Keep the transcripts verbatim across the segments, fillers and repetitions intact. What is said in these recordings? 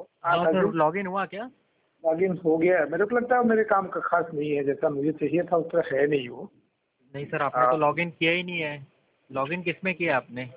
हाँ sir, login हुआ क्या? लॉगिन हो गया है। मेरे को लगता है मेरे काम का खास नहीं है, जैसा मुझे चाहिए था उस तरह है नहीं वो। नहीं सर, आपने तो लॉगिन किया ही नहीं है। लॉगिन किस में किया आपने?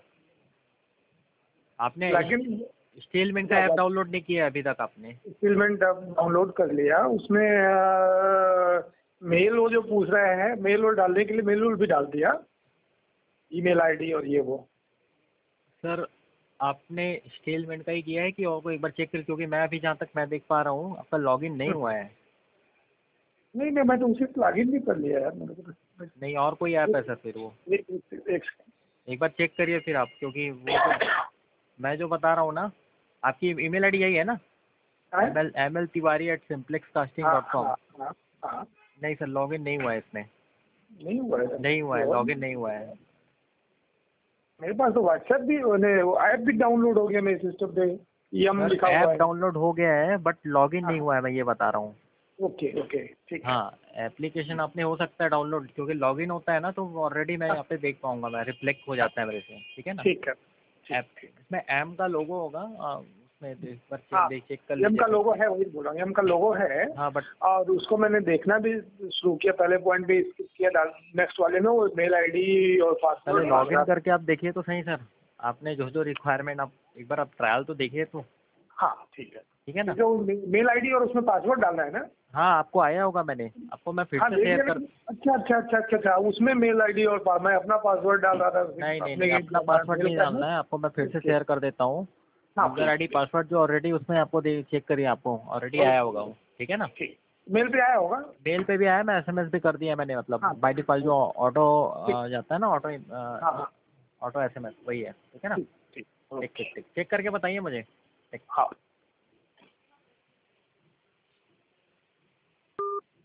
आपने लॉगिन स्टीलमेंट का ऐप डाउनलोड नहीं किया अभी तक आपने? स्टीलमेंट डाउनलोड कर लिया, उसमें आ, मेल वो जो पूछ रहे हैं, मेल वो डालने के लिए मेल वो भी डाल दिया, ईमेल आईडी और ये वो। सर आपने स्टीलमेंट का ही किया है कि और को एक बार चेक कर, क्योंकि मैं अभी जहाँ तक मैं देख पा रहा हूँ आपका लॉगिन नहीं हुआ है। नहीं नहीं, मैं तो उसे लॉगिन भी कर लिया यार मेरे को तो। नहीं, और कोई ऐप है सर फिर वो? एक, एक, एक, एक बार चेक करिए फिर आप, क्योंकि वो जो मैं जो बता रहा हूँ ना, आपकी ईमेल आईडी यही है ना? M L M L Tiwari at simplex casting dot com. नहीं सर, लॉगिन नहीं हुआ है इसमें। नहीं हुआ है, नहीं हुआ है, लॉगिन नहीं हुआ है। मेरे पास तो व्हाट्सएप भी, ऐप भी डाउनलोड हो गया मेरे सिस्टम पे, यम लिखा हुआ ऐप है। डाउनलोड हो गया है बट लॉगिन नहीं हुआ है, मैं ये बता रहा हूँ। ओके ओके ठीक है। हाँ, एप्लीकेशन आपने हो सकता है डाउनलोड, क्योंकि लॉगिन होता है ना तो ऑलरेडी मैं यहाँ पे देख पाऊंगा, मैं रिफ्लेक्ट हो जाता है मेरे से, ठीक है ना? ठीक है ऐप इसमें एम का लोगो होगा, आ, उसमें एक बार हाँ, चेक चेक कर एम का लीजिए। लोगो है, वही बोल रहा हूँ, एम का लोगो है। हाँ बट और उसको मैंने देखना भी शुरू किया, पहले पॉइंट भी स्किप किया, डाल नेक्स्ट वाले में वो मेल आईडी और पहले पासवर्ड लॉगिन करके आप देखिए तो सही सर, आपने जो जो रिक्वायरमेंट, आप एक बार आप ट्रायल तो देखिए तो। हाँ ठीक है, ठीक है ना? जो मेल आईडी और उसमें पासवर्ड डालना है ना? हाँ, आपको आया होगा, मैंने आपको मैं फिर हाँ से देख शेयर लिया। कर। अच्छा अच्छा अच्छा अच्छा अच्छा, उसमें मेल आईडी और पा, मैं अपना पासवर्ड डाल रहा था। नहीं नहीं नहीं, अपने अपना पासवर्ड नहीं डालना है आपको, मैं फिर से शेयर कर देता हूँ। हाँ यूजर आईडी पासवर्ड जो ऑलरेडी उसमें आपको दे चेक करिए, आपको ऑलरेडी आया होगा वो, ठीक है ना? ठीक, मेल पे आया होगा। मेल पे भी आया, मैं एसएमएस भी कर दिया मैंने, मतलब हाँ बाय डिफॉल्ट जो ऑटो ठीक, जाता है ना, ऑटो हाँ हाँ ऑटो एसएमएस वही है, ठीक है ना? ठीक ठीक ठीक ओके ठीक ठीक, चेक करके बताइए मुझे। ठीक। हाँ।